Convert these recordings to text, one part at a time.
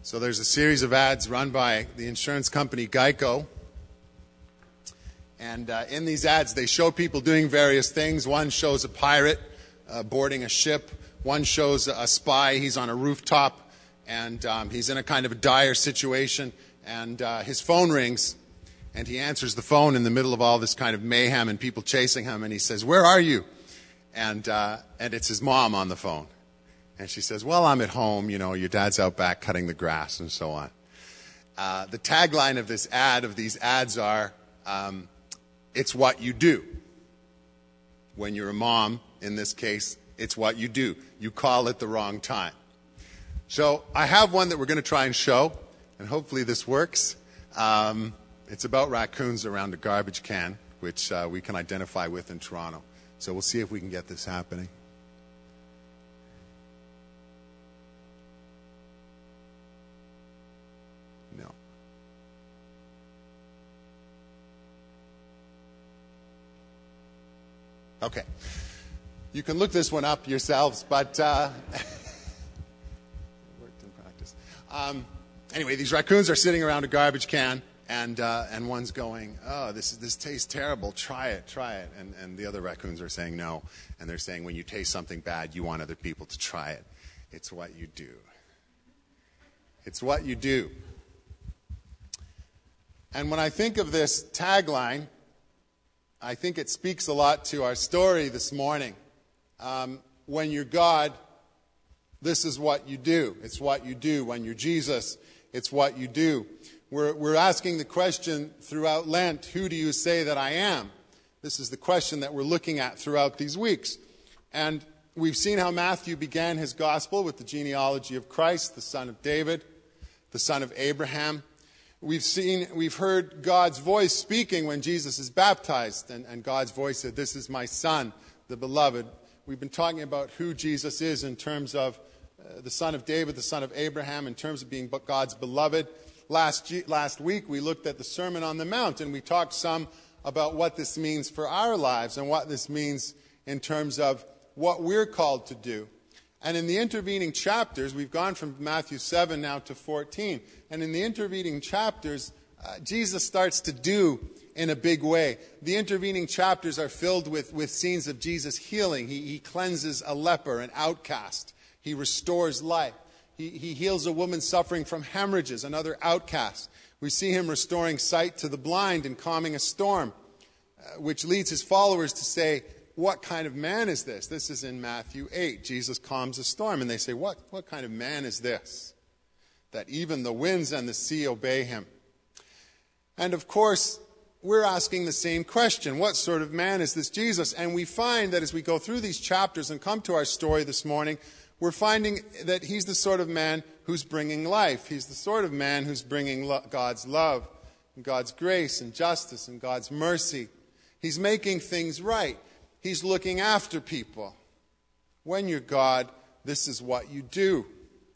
So there's a series of ads run by the insurance company Geico. And in these ads, they show people doing various things. One shows a pirate boarding a ship. One shows a spy. He's on a rooftop, and he's in a kind of a dire situation. And his phone rings, and he answers the phone in the middle of all this kind of mayhem and people chasing him. And he says, "Where are you?" And it's his mom on the phone. And she says, "Well, I'm at home. You know, your dad's out back cutting the grass," and so on. The tagline of these ads are, "It's what you do." When you're a mom, in this case, it's what you do. You call at the wrong time. So I have one that we're going to try and show, and hopefully this works. It's about raccoons around a garbage can, which we can identify with in Toronto. So we'll see if we can get this happening. No. Okay. You can look this one up yourselves, but it worked in practice. Anyway, these raccoons are sitting around a garbage can, and one's going, "Oh, this tastes terrible. Try it." And the other raccoons are saying no, and they're saying, when you taste something bad, you want other people to try it. It's what you do. It's what you do. And when I think of this tagline, I think it speaks a lot to our story this morning. When you're God, this is what you do. It's what you do. When you're Jesus, it's what you do. We're asking the question throughout Lent, who do you say that I am? This is the question that we're looking at throughout these weeks. And we've seen how Matthew began his gospel with the genealogy of Christ, the son of David, the son of Abraham. We've heard God's voice speaking when Jesus is baptized, and God's voice said, "This is my son, the beloved." We've been talking about who Jesus is in terms of the son of David, the son of Abraham, in terms of being God's beloved. Last week we looked at the Sermon on the Mount, and we talked some about what this means for our lives and what this means in terms of what we're called to do. And in the intervening chapters, we've gone from Matthew 7 now to 14, and in the intervening chapters, Jesus starts to do in a big way. The intervening chapters are filled with scenes of Jesus healing. He cleanses a leper, an outcast. He restores life. He heals a woman suffering from hemorrhages, another outcast. We see him restoring sight to the blind and calming a storm, which leads his followers to say, "What kind of man is this?" This is in Matthew 8. Jesus calms a storm, and they say, What kind of man is this, that even the winds and the sea obey him? And of course, we're asking the same question. What sort of man is this Jesus? And we find that as we go through these chapters and come to our story this morning, we're finding that he's the sort of man who's bringing life. He's the sort of man who's bringing God's love and God's grace and justice and God's mercy. He's making things right. He's looking after people. When you're God, this is what you do.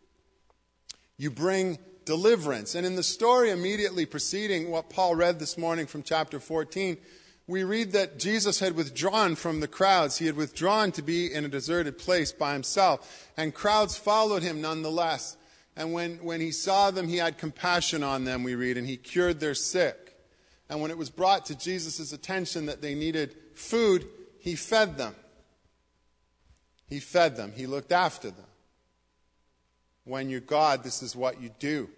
You bring deliverance. And in the story immediately preceding what Paul read this morning from chapter 14, we read that Jesus had withdrawn from the crowds. He had withdrawn to be in a deserted place by himself. And crowds followed him nonetheless. And when he saw them, he had compassion on them, we read, and he cured their sick. And when it was brought to Jesus' attention that they needed food, he fed them. He fed them. He looked after them. When you're God, this is what you do.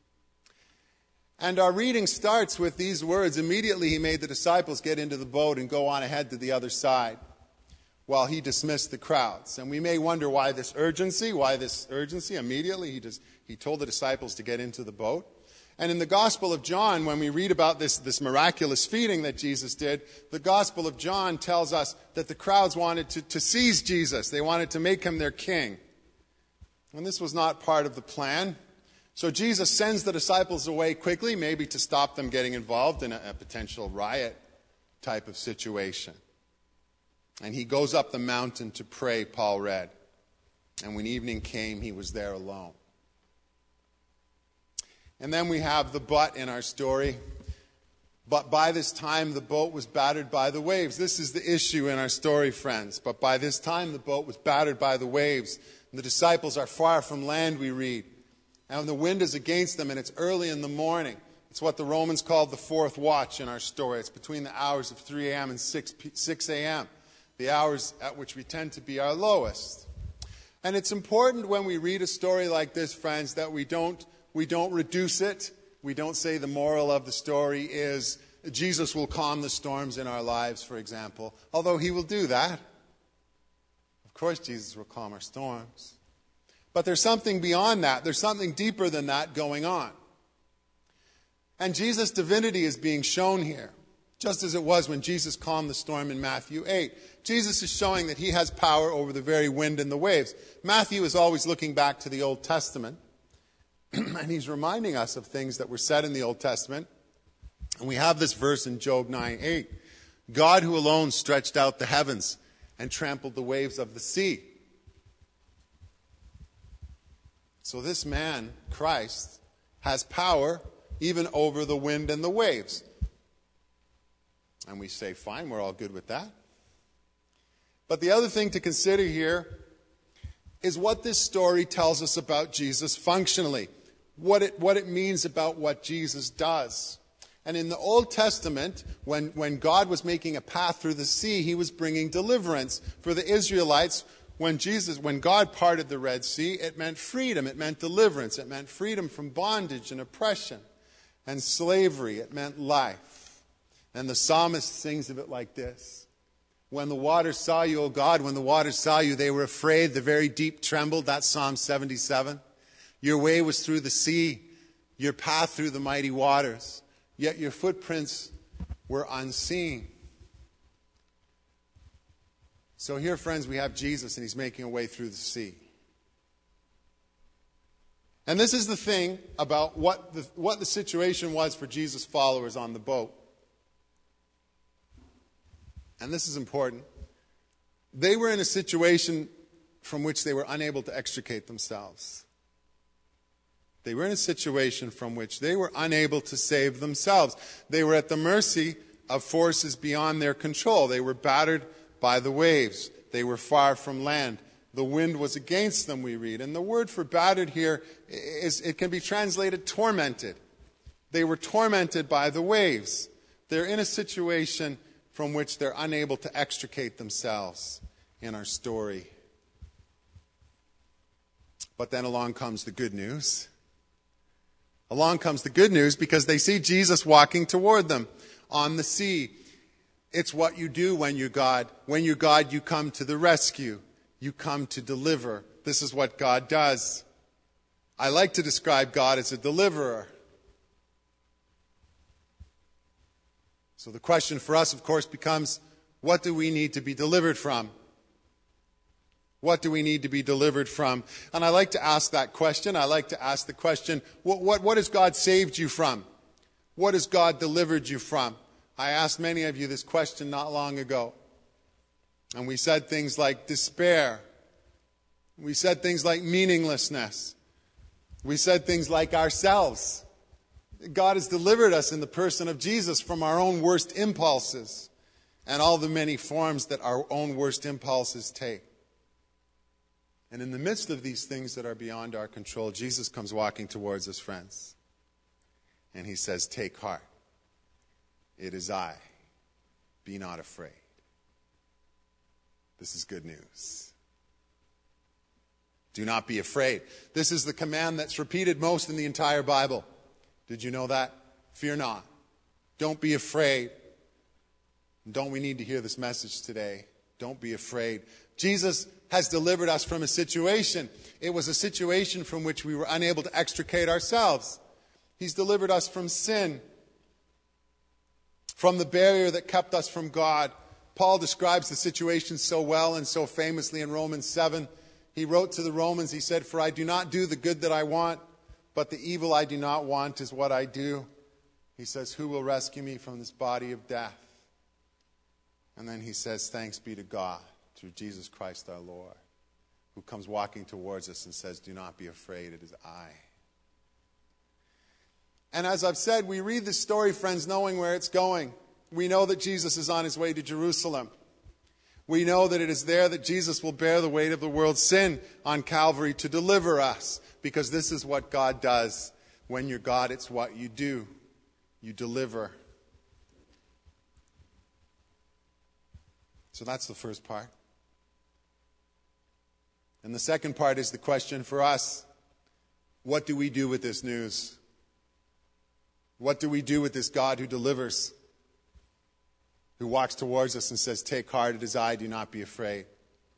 And our reading starts with these words. Immediately he made the disciples get into the boat and go on ahead to the other side while he dismissed the crowds. And we may wonder why this urgency. Immediately he told the disciples to get into the boat. And in the Gospel of John, when we read about this miraculous feeding that Jesus did, the Gospel of John tells us that the crowds wanted to seize Jesus. They wanted to make him their king. And this was not part of the plan. So Jesus sends the disciples away quickly, maybe to stop them getting involved in a potential riot type of situation. And he goes up the mountain to pray, Paul read. And when evening came, he was there alone. And then we have the but in our story. But by this time, the boat was battered by the waves. This is the issue in our story, friends. But by this time, the boat was battered by the waves. And the disciples are far from land, we read. and the wind is against them, and it's early in the morning. It's what the Romans called the fourth watch in our story. It's between the hours of 3 a.m. and 6 a.m., the hours at which we tend to be our lowest. And it's important when we read a story like this, friends, that we don't reduce it. We don't say the moral of the story is Jesus will calm the storms in our lives, for example, although he will do that. Of course, Jesus will calm our storms. But there's something beyond that. There's something deeper than that going on. And Jesus' divinity is being shown here, just as it was when Jesus calmed the storm in Matthew 8. Jesus is showing that he has power over the very wind and the waves. Matthew is always looking back to the Old Testament, and he's reminding us of things that were said in the Old Testament. And we have this verse in Job 9:8. God who alone stretched out the heavens and trampled the waves of the sea. So this man, Christ, has power even over the wind and the waves. And we say, fine, we're all good with that. But the other thing to consider here is what this story tells us about Jesus functionally, what it means about what Jesus does. And in the Old Testament, when God was making a path through the sea, he was bringing deliverance. For the Israelites, when God parted the Red Sea, it meant freedom, it meant deliverance, it meant freedom from bondage and oppression and slavery, it meant life. And the psalmist sings of it like this. When the waters saw you, O God, when the waters saw you, they were afraid, the very deep trembled. That's Psalm 77. Your way was through the sea, your path through the mighty waters, yet your footprints were unseen. So here, friends, we have Jesus, and he's making a way through the sea. And this is the thing about what the situation was for Jesus' followers on the boat. And this is important. They were in a situation from which they were unable to extricate themselves. They were in a situation from which they were unable to save themselves. They were at the mercy of forces beyond their control. They were battered by the waves. They were far from land. The wind was against them, we read. And the word for battered here it can be translated tormented. They were tormented by the waves. They're in a situation from which they're unable to extricate themselves in our story. But then along comes the good news. Along comes the good news because they see Jesus walking toward them on the sea. It's what you do when you're God. When you're God, you come to the rescue. You come to deliver. This is what God does. I like to describe God as a deliverer. So the question for us, of course, becomes, what do we need to be delivered from? What do we need to be delivered from? And I like to ask that question. I like to ask the question, what has God saved you from? What has God delivered you from? I asked many of you this question not long ago. And we said things like despair. We said things like meaninglessness. We said things like ourselves. God has delivered us in the person of Jesus from our own worst impulses and all the many forms that our own worst impulses take. And in the midst of these things that are beyond our control, Jesus comes walking towards us, friends. And he says, take heart. It is I. Be not afraid. This is good news. Do not be afraid. This is the command that's repeated most in the entire Bible. Did you know that? Fear not. Don't be afraid. Don't we need to hear this message today? Don't be afraid. Jesus has delivered us from a situation. It was a situation from which we were unable to extricate ourselves. He's delivered us from sin, from the barrier that kept us from God. Paul describes the situation so well and so famously in Romans 7. He wrote to the Romans, he said, "For I do not do the good that I want, but the evil I do not want is what I do." He says, "Who will rescue me from this body of death?" And then he says, "Thanks be to God through Jesus Christ our Lord," who comes walking towards us and says, "Do not be afraid, it is I." And as I've said, we read this story, friends, knowing where it's going. We know that Jesus is on his way to Jerusalem. We know that it is there that Jesus will bear the weight of the world's sin on Calvary to deliver us, because this is what God does. When you're God, it's what you do. You deliver. So that's the first part. And the second part is the question for us. What do we do with this news? What do we do with this God who delivers? Who walks towards us and says, "Take heart, it is I, do not be afraid."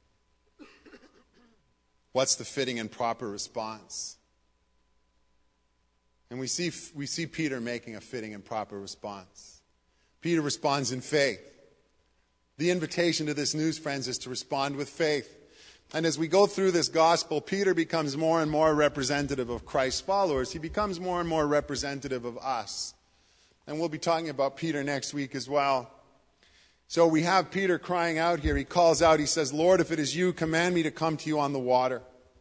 What's the fitting and proper response? And we see Peter making a fitting and proper response. Peter responds in faith. The invitation to this news, friends, is to respond with faith. And as we go through this gospel, Peter becomes more and more representative of Christ's followers. He becomes more and more representative of us. And we'll be talking about Peter next week as well. So we have Peter crying out here. He calls out, he says, "Lord, if it is you, command me to come to you on the water."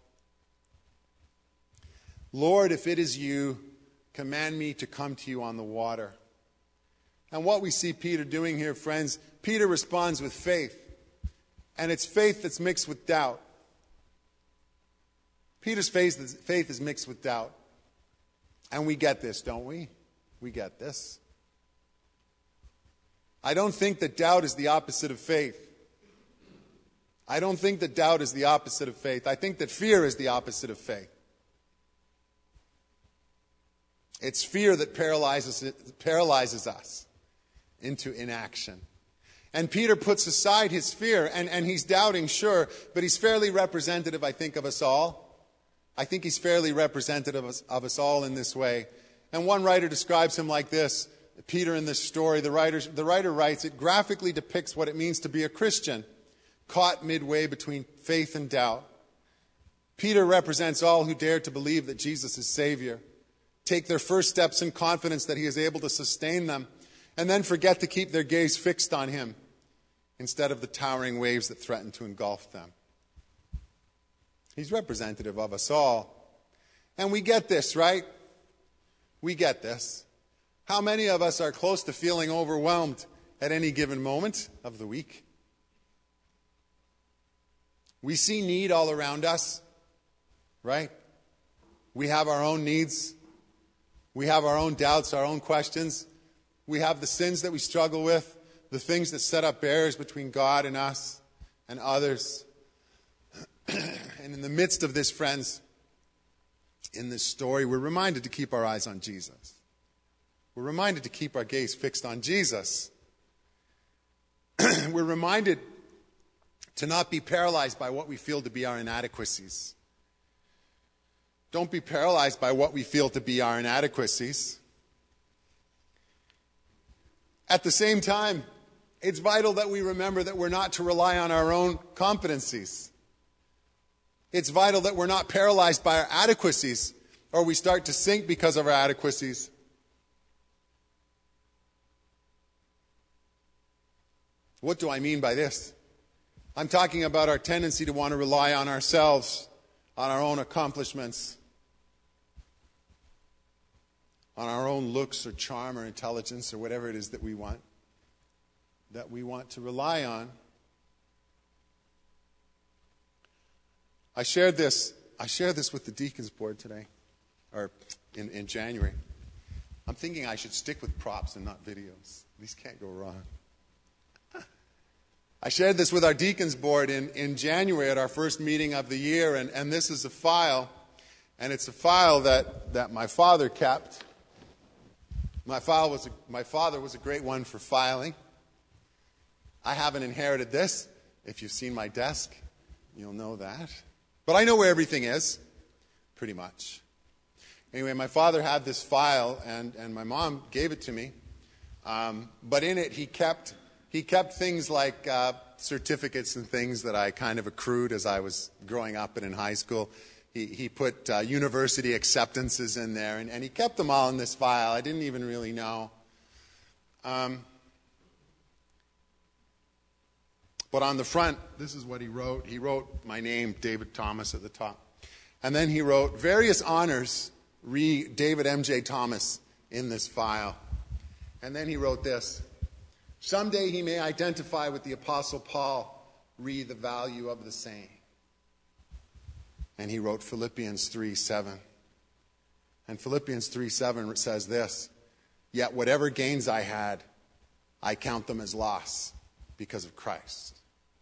Lord, if it is you, command me to come to you on the water. And what we see Peter doing here, friends, Peter responds with faith. And it's faith that's mixed with doubt. Peter's faith is mixed with doubt. And we get this, don't we? We get this. I don't think that doubt is the opposite of faith. I don't think that doubt is the opposite of faith. I think that fear is the opposite of faith. It's fear that paralyzes us into inaction. And Peter puts aside his fear, and he's doubting, sure, but he's fairly representative, I think, of us all. I think he's fairly representative of us all in this way. And one writer describes him like this, Peter in this story. The writer writes, "It graphically depicts what it means to be a Christian, caught midway between faith and doubt. Peter represents all who dare to believe that Jesus is Savior, take their first steps in confidence that he is able to sustain them, and then forget to keep their gaze fixed on him instead of the towering waves that threaten to engulf them." He's representative of us all. And we get this, right? We get this. How many of us are close to feeling overwhelmed at any given moment of the week? We see need all around us, right? We have our own needs. We have our own doubts, our own questions. We have the sins that we struggle with, the things that set up barriers between God and us and others. And in the midst of this, friends, in this story, we're reminded to keep our eyes on Jesus. We're reminded to keep our gaze fixed on Jesus. We're reminded to not be paralyzed by what we feel to be our inadequacies. Don't be paralyzed by what we feel to be our inadequacies. At the same time, it's vital that we remember that we're not to rely on our own competencies. It's vital that we're not paralyzed by our adequacies, or we start to sink because of our adequacies. What do I mean by this? I'm talking about our tendency to want to rely on ourselves, on our own accomplishments, on our own looks or charm or intelligence or whatever it is that we want to rely on. I shared this with the Deacons Board today, or in January. I'm thinking I should stick with props and not videos. These can't go wrong. I shared this with our Deacons Board in January at our first meeting of the year, and this is a file, and it's a file that my father kept. My father was a great one for filing. I haven't inherited this. If you've seen my desk, you'll know that. But I know where everything is, pretty much. Anyway, my father had this file, and my mom gave it to me. But in it, he kept things like certificates and things that I kind of accrued as I was growing up and in high school. He put university acceptances in there, and he kept them all in this file. I didn't even really know. But on the front, this is what he wrote. He wrote my name, David Thomas, at the top. And then he wrote, "Various honors, re David M.J. Thomas," in this file. And then he wrote this: "Someday he may identify with the Apostle Paul, the value of the saying. And he wrote Philippians 3:7. And Philippians 3:7 says this, "Yet whatever gains I had, I count them as loss because of Christ."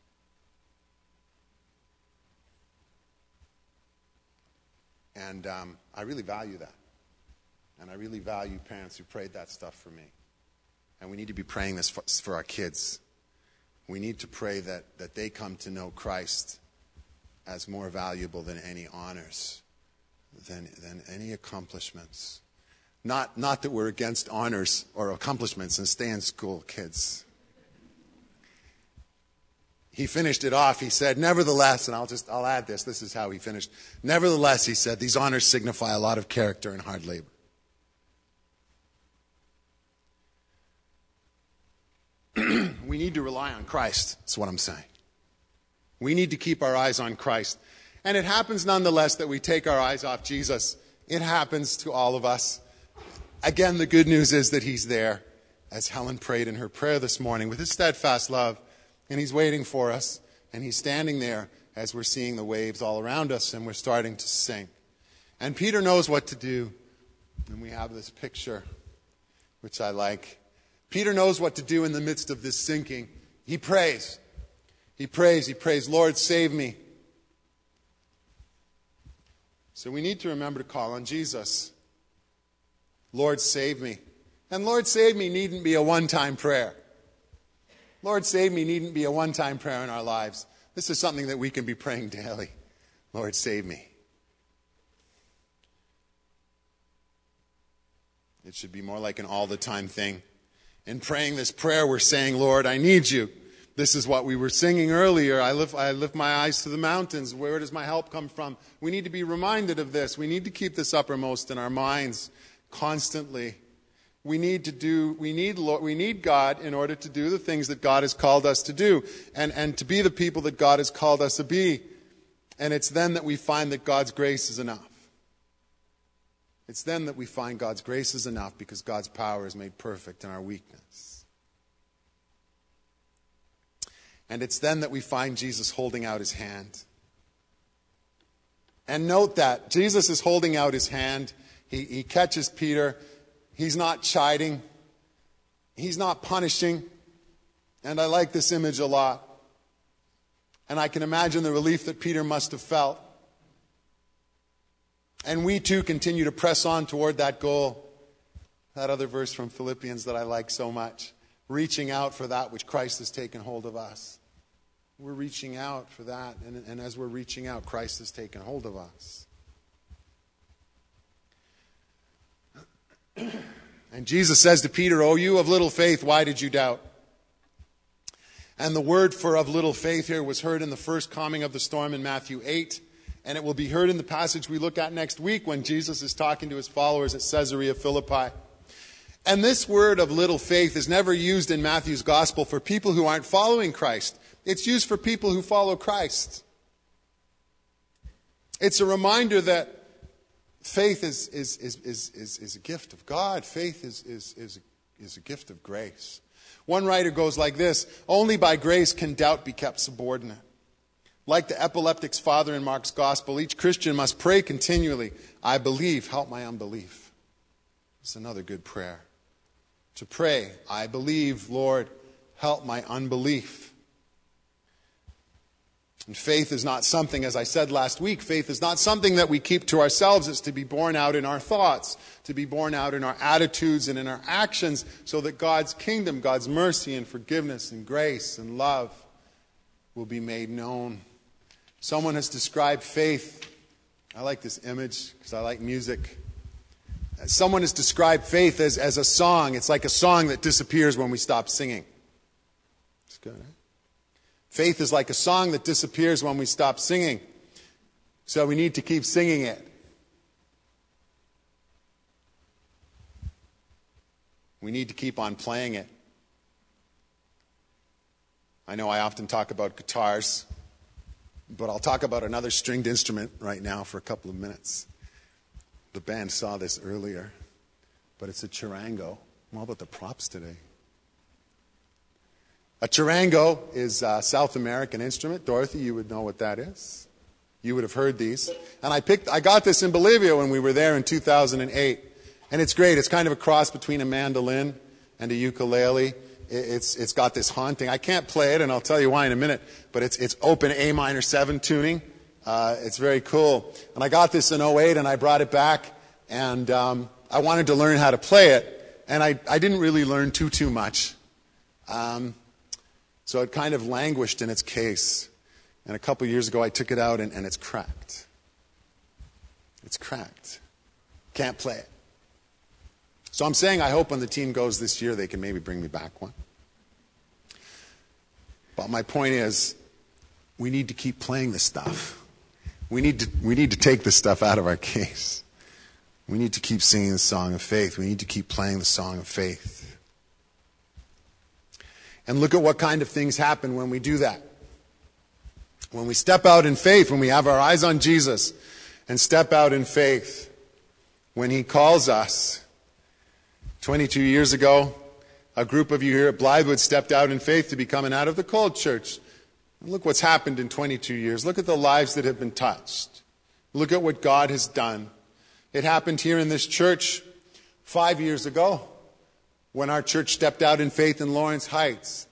And I really value that. And I really value parents who prayed that stuff for me. And we need to be praying this for our kids. We need to pray that they come to know Christ as more valuable than any honors, than any accomplishments. Not that we're against honors or accomplishments, and stay in school, kids. He finished it off. He said, "Nevertheless," and I'll add this. This is how he finished. "Nevertheless," he said, "these honors signify a lot of character and hard labor." We need to rely on Christ. That's what I'm saying. We need to keep our eyes on Christ. And it happens nonetheless that we take our eyes off Jesus. It happens to all of us. Again, the good news is that he's there, as Helen prayed in her prayer this morning, with his steadfast love. And he's waiting for us. And he's standing there as we're seeing the waves all around us and we're starting to sink. And Peter knows what to do. And we have this picture, which I like. Peter knows what to do in the midst of this sinking. He prays. He prays, "Lord, save me." So we need to remember to call on Jesus. Lord, save me. And Lord, save me needn't be a one-time prayer. Lord, save me needn't be a one-time prayer in our lives. This is something that we can be praying daily. Lord, save me. It should be more like an all-the-time thing. In praying this prayer, we're saying, "Lord, I need you." This is what we were singing earlier. I lift my eyes to the mountains. Where does my help come from? We need to be reminded of this. We need to keep this uppermost in our minds constantly. We need God in order to do the things that God has called us to do and to be the people that God has called us to be. And it's then that we find that God's grace is enough. It's then that we find God's grace is enough because God's power is made perfect in our weakness. And it's then that we find Jesus holding out his hand. And note that Jesus is holding out his hand. He catches Peter. He's not chiding. He's not punishing. And I like this image a lot. And I can imagine the relief that Peter must have felt. And we too continue to press on toward that goal. That other verse from Philippians that I like so much. Reaching out for that which Christ has taken hold of us. We're reaching out for that. And as we're reaching out, Christ has taken hold of us. And Jesus says to Peter, "O you of little faith, why did you doubt?" And the word for "of little faith" here was heard in the first calming of the storm in Matthew 8. And it will be heard in the passage we look at next week when Jesus is talking to his followers at Caesarea Philippi. And this word "of little faith" is never used in Matthew's gospel for people who aren't following Christ. It's used for people who follow Christ. It's a reminder that faith is a gift of God. Faith is a gift of grace. One writer goes like this: "Only by grace can doubt be kept subordinate." Like the epileptic's father in Mark's gospel, each Christian must pray continually, "I believe, help my unbelief." It's another good prayer. To pray, "I believe, Lord, help my unbelief." And faith is not something, as I said last week, faith is not something that we keep to ourselves. It's to be born out in our thoughts, to be born out in our attitudes and in our actions, so that God's kingdom, God's mercy and forgiveness and grace and love will be made known. Someone has described faith. I like this image because I like music. Someone has described faith as a song. It's like a song that disappears when we stop singing. It's good, right? Faith is like a song that disappears when we stop singing. So we need to keep singing it. We need to keep on playing it. I know I often talk about guitars, but I'll talk about another stringed instrument right now for a couple of minutes. The band saw this earlier, but it's a charango. How about the props today? A charango is a South American instrument. Dorothy, you would know what that is. You would have heard these. And I got this in Bolivia when we were there in 2008. And it's great. It's kind of a cross between a mandolin and a ukulele. It's got this haunting. I can't play it, and I'll tell you why in a minute. But it's open A minor 7 tuning. It's very cool. And I got this in 2008, and I brought it back. And I wanted to learn how to play it. And I didn't really learn too much. So it kind of languished in its case. And a couple years ago, I took it out, and it's cracked. It's cracked. Can't play it. So I'm saying I hope when the team goes this year, they can maybe bring me back one. But my point is, we need to keep playing this stuff. We need to take this stuff out of our case. We need to keep singing the song of faith. We need to keep playing the song of faith. And look at what kind of things happen when we do that. When we step out in faith, when we have our eyes on Jesus and step out in faith, when He calls us. 22 years ago, a group of you here at Blythewood stepped out in faith to become an Out of the Cold church. And look what's happened in 22 years. Look at the lives that have been touched. Look at what God has done. It happened here in this church 5 years ago when our church stepped out in faith in Lawrence Heights.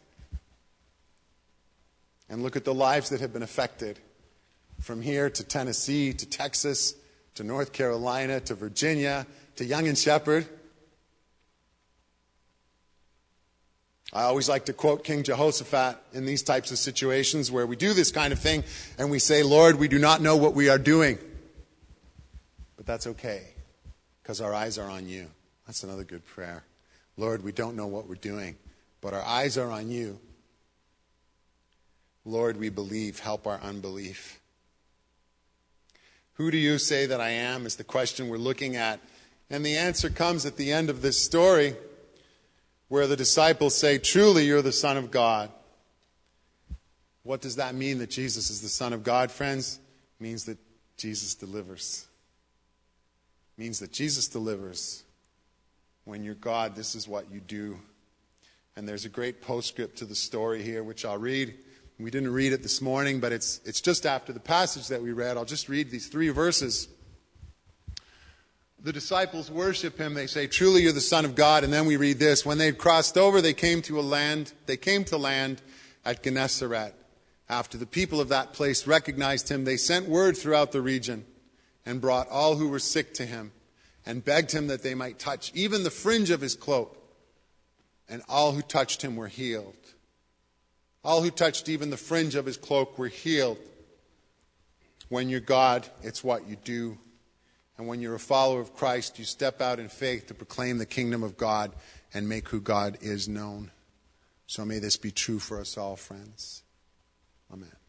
And look at the lives that have been affected from here to Tennessee, to Texas, to North Carolina, to Virginia, to Young and Shepherd. I always like to quote King Jehoshaphat in these types of situations where we do this kind of thing and we say, Lord, we do not know what we are doing. But that's okay, because our eyes are on you. That's another good prayer. Lord, we don't know what we're doing, but our eyes are on you. Lord, we believe. Help our unbelief. Who do you say that I am is the question we're looking at. And the answer comes at the end of this story where the disciples say, truly, you're the Son of God. What does that mean, that Jesus is the Son of God, friends? It means that Jesus delivers. It means that Jesus delivers. When you're God, this is what you do. And there's a great postscript to the story here, which I'll read. We didn't read it this morning, but it's just after the passage that we read. I'll just read these 3 verses. The disciples worship Him. They say, truly, you're the Son of God. And then we read this. When they had crossed over, they came to land at Gennesaret. After the people of that place recognized Him, they sent word throughout the region and brought all who were sick to Him and begged Him that they might touch even the fringe of His cloak. And all who touched Him were healed. All who touched even the fringe of His cloak were healed. When you're God, it's what you do. And when you're a follower of Christ, you step out in faith to proclaim the kingdom of God and make who God is known. So may this be true for us all, friends. Amen.